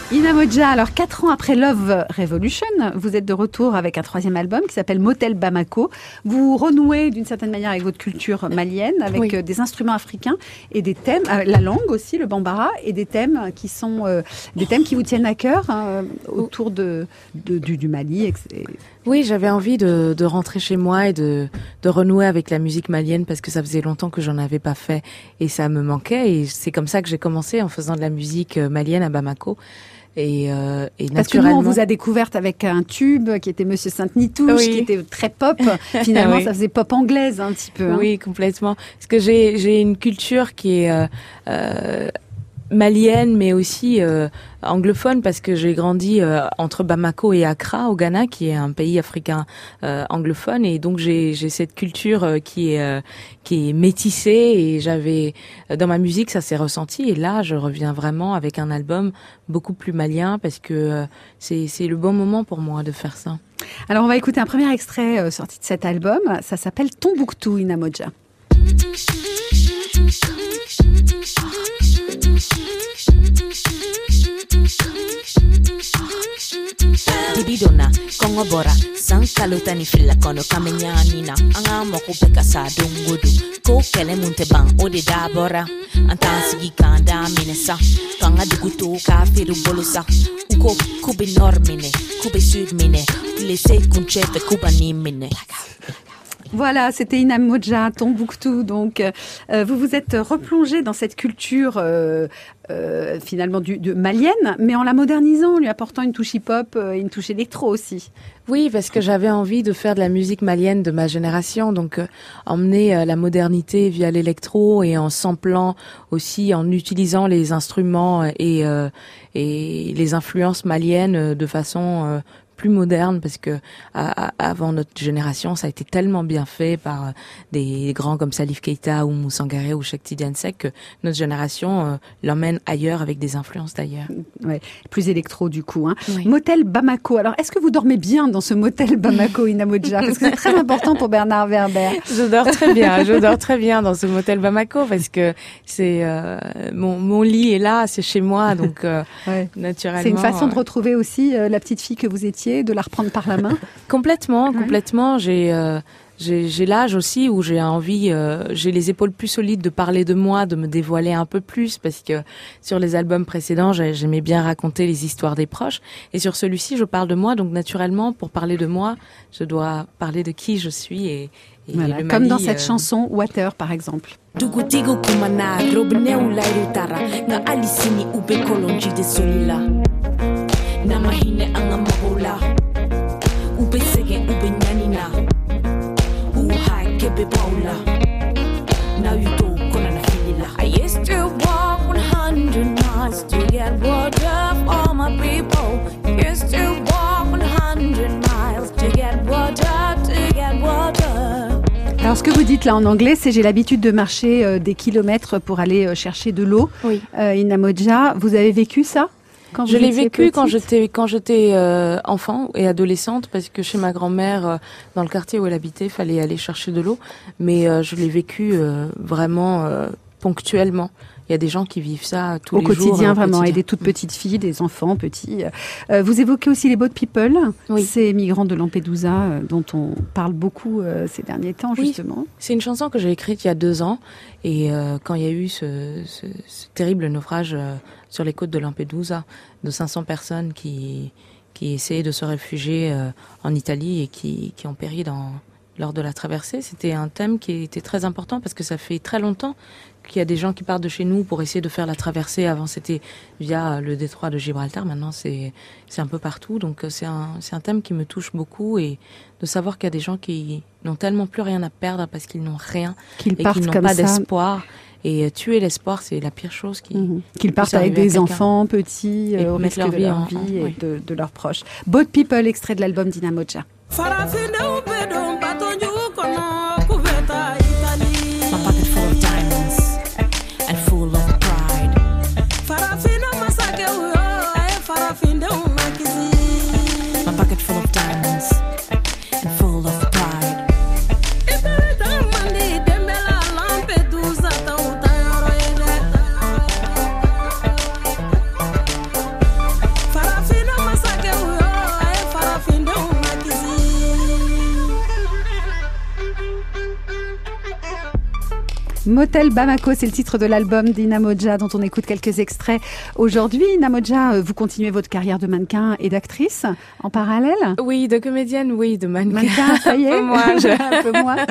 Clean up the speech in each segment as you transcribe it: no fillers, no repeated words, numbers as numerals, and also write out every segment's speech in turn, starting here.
Ina Modja, alors 4 ans après Love Revolution, vous êtes de retour avec un 3e album qui s'appelle Motel Bamako. Vous renouez d'une certaine manière avec votre culture malienne, avec des instruments africains et des thèmes, la langue aussi, le bambara, et des thèmes qui sont des thèmes qui vous tiennent à cœur autour du Mali. Oui, j'avais envie de rentrer chez moi et de renouer avec la musique malienne parce que ça faisait longtemps que j'en avais pas fait et ça me manquait. Et c'est comme ça que j'ai commencé en faisant de la musique malienne à Bamako. Et naturellement. Parce que nous, on vous a découverte avec un tube qui était Monsieur Sainte-Nitouche, qui était très pop. Finalement, ça faisait pop anglaise un petit peu. Oui, complètement. Parce que j'ai une culture qui est malienne, mais aussi anglophone, parce que j'ai grandi entre Bamako et Accra, au Ghana, qui est un pays africain anglophone, et donc j'ai cette culture qui est métissée, et j'avais dans ma musique ça s'est ressenti, et là je reviens vraiment avec un album beaucoup plus malien, parce que c'est le bon moment pour moi de faire ça. Alors on va écouter un premier extrait sorti de cet album, ça s'appelle Tombouctou, Ina Modja. Dibidona, Kongo Bora, Sankalotani Fila Kono Kamenyanina, Anga Mokupeka Sadungudu, Ko Kele Munteban, Ode Dabora, Antansigi Kanda Minesa, Kanga Dugutu, Kafiru Bolosa, Uko Kubi Normine, Kubi Sudmine, Lese Kunchete Kubani Mine. Voilà, c'était Ina Modja, Tombouctou. Donc, vous vous êtes replongé dans cette culture finalement de malienne, mais en la modernisant, en lui apportant une touche hip-hop, une touche électro aussi. Oui, parce que j'avais envie de faire de la musique malienne de ma génération, donc emmener la modernité via l'électro et en samplant aussi, en utilisant les instruments et les influences maliennes de façon plus moderne, parce que avant notre génération, ça a été tellement bien fait par des grands comme Salif Keita ou Moussangare ou Cheikh Tidiane Seck que notre génération l'emmène ailleurs avec des influences d'ailleurs. Ouais, plus électro du coup. Hein. Oui. Motel Bamako. Alors, est-ce que vous dormez bien dans ce motel Bamako, Ina Modja? Parce que c'est très important pour Bernard Werber. Je dors très bien dans ce motel Bamako parce que c'est mon lit est là, c'est chez moi, donc naturellement. C'est une façon de retrouver aussi la petite fille que vous étiez, de la reprendre par la main. Complètement. J'ai l'âge aussi où j'ai envie, j'ai les épaules plus solides de parler de moi, de me dévoiler un peu plus, parce que sur les albums précédents, j'aimais bien raconter les histoires des proches, et sur celui-ci, je parle de moi, donc naturellement, pour parler de moi, je dois parler de qui je suis et voilà, le Mali, comme dans cette chanson Water, par exemple. Namahine anga mahola ube sege ube nyanina uhai kebe paula now you do kona na filila I used to walk 100 miles to get water for my people. Used to walk 100 miles to get water. Alors ce que vous dites là en anglais, c'est j'ai l'habitude de marcher des kilomètres pour aller chercher de l'eau. Oui. Ina Modja, vous avez vécu ça? Je l'ai vécu quand j'étais enfant et adolescente, parce que chez ma grand-mère, dans le quartier où elle habitait, il fallait aller chercher de l'eau. Mais je l'ai vécu vraiment ponctuellement. Il y a des gens qui vivent ça tous les jours. Au quotidien, vraiment, et des toutes petites filles, des enfants petits. Vous évoquez aussi les Boat People, ces migrants de Lampedusa dont on parle beaucoup ces derniers temps, justement. Oui. C'est une chanson que j'ai écrite il y a 2 ans, et quand il y a eu ce terrible naufrage sur les côtes de Lampedusa, de 500 personnes qui essayaient de se réfugier en Italie et qui ont péri lors de la traversée. C'était un thème qui était très important parce que ça fait très longtemps qu'il y a des gens qui partent de chez nous pour essayer de faire la traversée. Avant, c'était via le détroit de Gibraltar. Maintenant, c'est un peu partout. Donc, c'est un thème qui me touche beaucoup, et de savoir qu'il y a des gens qui n'ont tellement plus rien à perdre parce qu'ils n'ont rien qu'ils et qu'ils n'ont pas d'espoir. Et tuer l'espoir, c'est la pire chose qu'ils partent avec des enfants petits, au risque de leur vie et de leurs proches. Boat People, extrait de l'album d'Ina Modja. Motel Bamako, c'est le titre de l'album d'Ina Modja dont on écoute quelques extraits aujourd'hui. Ina Modja, vous continuez votre carrière de mannequin et d'actrice en parallèle? Oui, de comédienne, oui, de mannequin. Mannequin, ça y est. Un peu moins.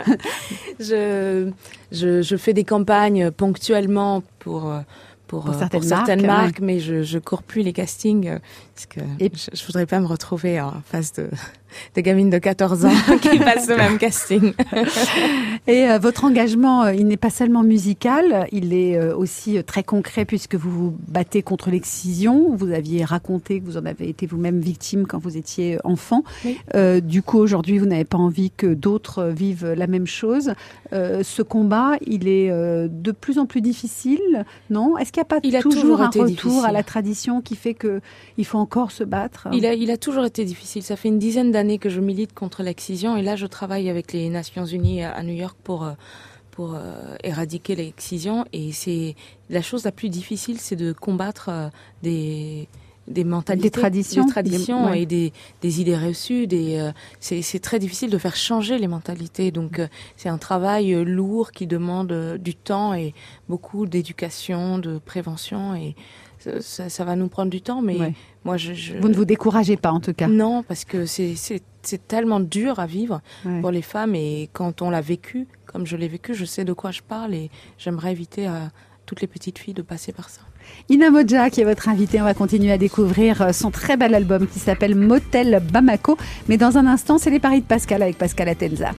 Je fais des campagnes ponctuellement pour certaines marques, mais je cours plus les castings parce que je voudrais pas me retrouver en face de gamines de 14 ans qui passent le même casting. Et votre engagement, il n'est pas seulement musical, il est aussi très concret puisque vous vous battez contre l'excision. Vous aviez raconté que vous en avez été vous-même victime quand vous étiez enfant. Oui. Du coup, aujourd'hui, vous n'avez pas envie que d'autres vivent la même chose. Ce combat, il est de plus en plus difficile, non? Est-ce qu'il n'y a pas toujours un retour difficile à la tradition qui fait qu'il faut encore se battre? Il a toujours été difficile. Ça fait une dizaine d'années que je milite contre l'excision et là, je travaille avec les Nations Unies à New York pour éradiquer l'excision. Et c'est la chose la plus difficile, c'est de combattre des mentalités, des traditions et des idées reçues. C'est très difficile de faire changer les mentalités. Donc, c'est un travail lourd qui demande du temps et beaucoup d'éducation, de prévention. Et ça va nous prendre du temps, mais moi, Vous ne vous découragez pas, en tout cas. Non, parce que c'est tellement dur à vivre pour les femmes. Et quand on l'a vécu, comme je l'ai vécu, je sais de quoi je parle et j'aimerais éviter à toutes les petites filles de passer par ça. Ina Modja, qui est votre invitée, on va continuer à découvrir son très bel album qui s'appelle Motel Bamako. Mais dans un instant, c'est les paris de Pascal avec Pascal Atenza.